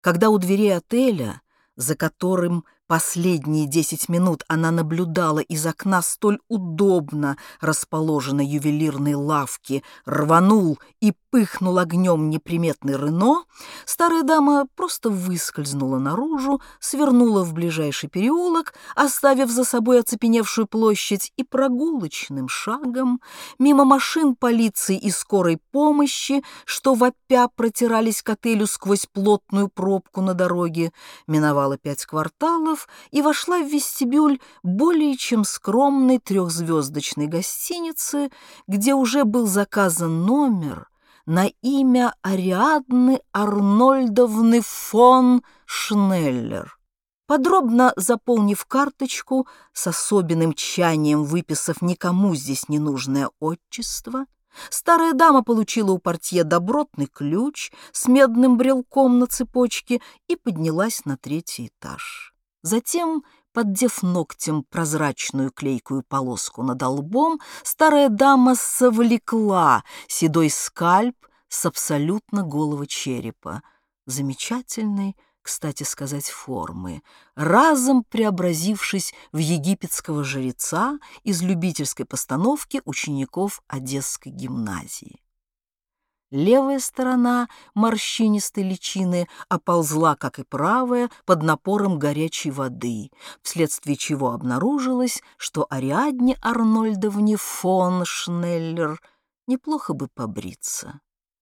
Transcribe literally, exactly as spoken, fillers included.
Когда у дверей отеля, за которым последние десять минут она наблюдала из окна столь удобно расположенной ювелирной лавки, рванул и пыхнул огнем неприметный Рено, старая дама просто выскользнула наружу, свернула в ближайший переулок, оставив за собой оцепеневшую площадь, и прогулочным шагом, мимо машин полиции и скорой помощи, что вопя протирались к отелю сквозь плотную пробку на дороге, миновала пять кварталов и вошла в вестибюль более чем скромной трехзвездочной гостиницы, где уже был заказан номер на имя Ариадны Арнольдовны фон Шнеллер. Подробно заполнив карточку, с особенным тщанием выписав никому здесь ненужное отчество, старая дама получила у портье добротный ключ с медным брелком на цепочке и поднялась на третий этаж. Затем, поддев ногтем прозрачную клейкую полоску над лбом, старая дама совлекла седой скальп с абсолютно голого черепа, замечательной, кстати сказать, формы, разом преобразившись в египетского жреца из любительской постановки учеников Одесской гимназии. Левая сторона морщинистой личины оползла, как и правая, под напором горячей воды, вследствие чего обнаружилось, что Ариадне Арнольдовне фон Шнеллер неплохо бы побриться.